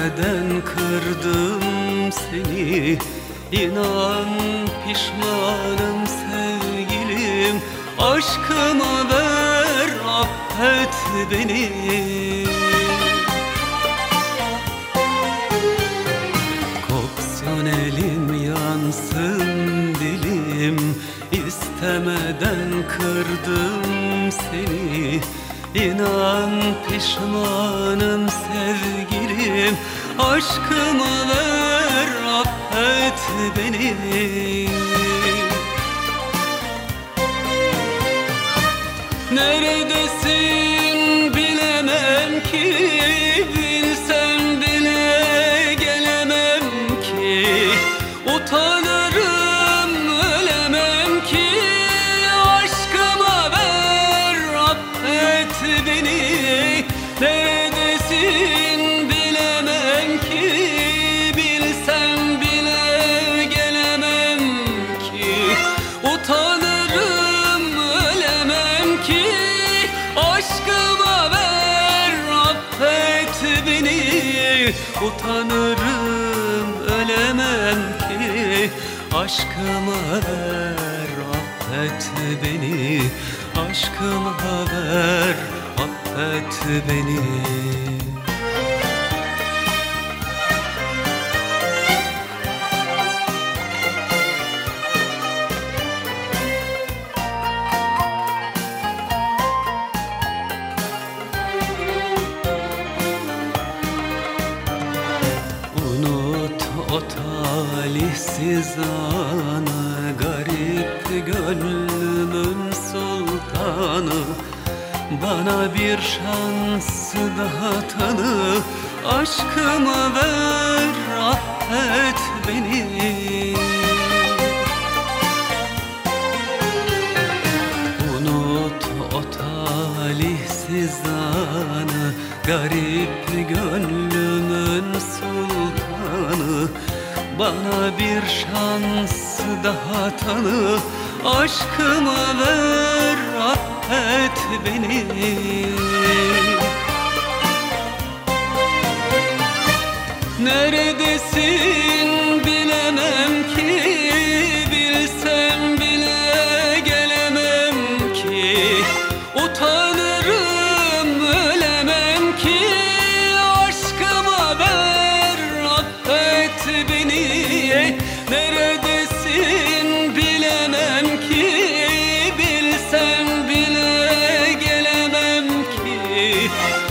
İstemeden kırdım seni, İnan pişmanım sevgilim. Aşkıma ver, affet beni. Koksun elim, yansın dilim, İstemeden kırdım seni, İnan pişmanım sevgilim. Aşkıma ver, affet beni. Neredesin bilemem ki, bilsem bile gelemem ki. Utanırım ölemem ki, aşkıma ver, affet beni. Neredesin bilemem ki, bilsem bile gelemem ki. Utanırım ölemem ki, aşkıma ver, affet beni. Utanırım ölemem ki, aşkıma ver, affet beni. Aşkıma ver, affet beni. O talihsiz anı, garip gönlümün sultanı. Bana bir şans daha tanı, aşkımı ver, affet beni. Unut o talihsiz anı, garip gönlümün sultanı. Bana bir şans daha tanı, aşkımı ver, affet beni. Neredesin bilemem ki, bilsem bile gelemem ki. Utanırım ölemem ki, aşkıma ver, affet beni. Neredesin bilemem ki, bilsem bile gelemem ki.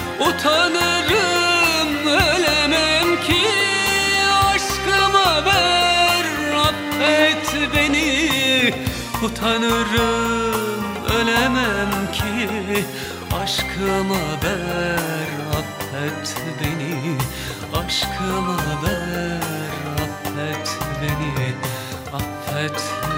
Utanırım ölemem ki, aşkıma ver, affet beni. Utanırım ölemem ki, aşkıma ver, affet beni. Aşkıma ver, affet beni, affet